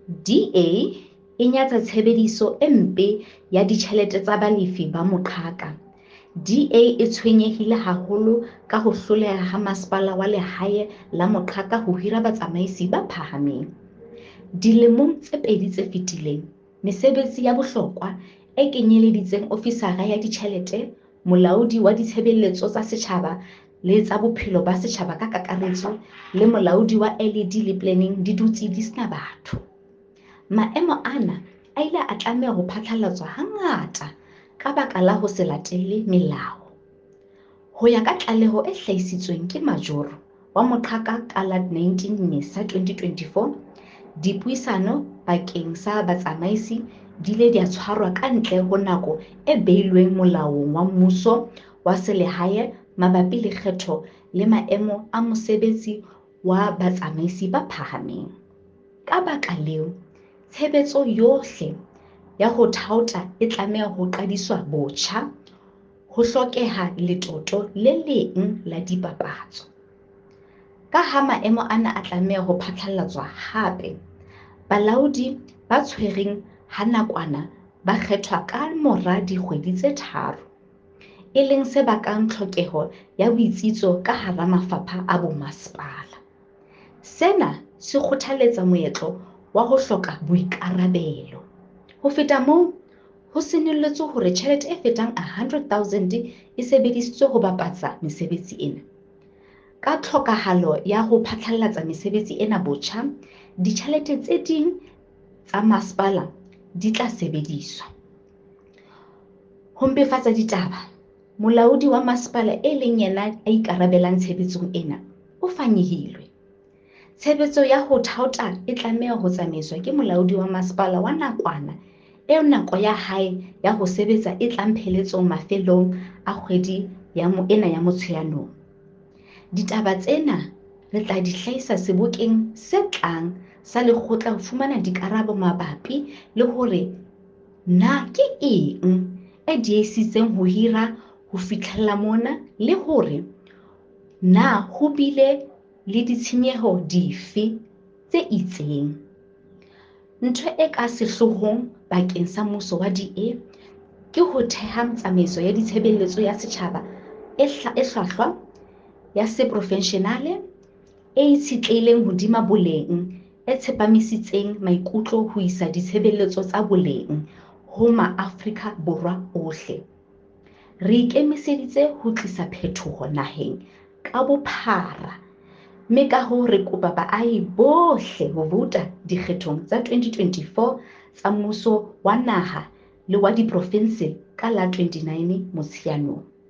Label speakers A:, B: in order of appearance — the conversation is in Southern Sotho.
A: DA e nyatsa tshebediso e mpe ya ditjhelete tsa balefi ba moqhaka. DA e tshwenyehile haholo ka ho hloleha ha Masepala wa Lehae la Moqhaka ho hira batsamaisi ba phahameng. Dilemong tse 2 tse fetileng, mesebetsi ya bohlokwa e kenyeleditseng ofisara ya ditjhelete, molaodi wa ditshebeletso tsa setjhaba le tsa bophelo ba setjhaba ka kakaretso le molaodi wa LED le planning di dutse di sena batho. Maemo ana a ile a tlameha ho phatlalatswa hangata ka baka la ho se latelle melao. Ho ya ka tlaleho e hlahisitsweng ke Majoro wa Moqhaka ka la 19 Mmesa 2024, dipuisano bakeng sa batsamaisi di ile di tshwarwa ka ntle ho nako e beilweng molaong wa mmuso wa selehae mabapi le kgetho le maemo a mosebetsi wa batsamaisi ba phahameng. Ka baka leo, tshebetso yohle ya ho thaotha e tlameha ho qadiswa botjha, ho hlokeha letoto le leng la dipapatso. Ka ha maemo ana a tlameha ho phatlalatswa hape, balaodi ba tshwereng ha nakwana ba kgethwa ka mora dikgwedi tse 3, e leng se bakang tlhokeho ya boitsitso ka hara mafapha a bomasepala. Sena se kgothaletsa moetlo wa ho hloka boikarabelo. Ho feta moo, ho senoletswe hore tjhelete e fetang 100,000 e sebedisitswe ho bapatsa mesebetsi ena. Ka tlhokahalo ya ho phatlalatsa mesebetsi ena botjha, ditjhelete tse ding tsa masepala di tla sebediswa. Ho mpefatsa ditaba, molaodi wa masepala e leng yena a ikarabelang tshebetsong ena o fanyehilwe. Tshebetso ya ho thaotha e tlameha ho tsamaiswa ke molaodi wa masepala wa nakwana eo nako ya hae ya ho sebetsa e tlang pheletsong mafelong a kgwedi ena ya Motsheanong. Ditaba tsena re tla di hlahisa sebokeng se tlang sa lekgotla ho fumana dikarabo mabapi le hore na ke eng e diehisitseng ho hira ho fihlela mona le hore na ho bile le ditshenyeho dife tse itseng. Ntho e ka sehloohong bakeng sa mmuso wa DA ke ho theha tsamaiso ya ditshebeletso ya setjhaba e hlwahlwa, ya seprofeshenale, e itshitlehileng hodima boleng, e tsepamisitseng maikutlo ho isa ditshebeletso tsa boleng ho ma-Afrika Borwa ohle. Re ikemiseditse ho tlisa phetoho naheng ka bophara, mme ka hoo re kopa baahi bohle ho vouta dikgethong tsa 2024 tsa mmuso wa naha le wa diprovense ka la 29 Motsheanong.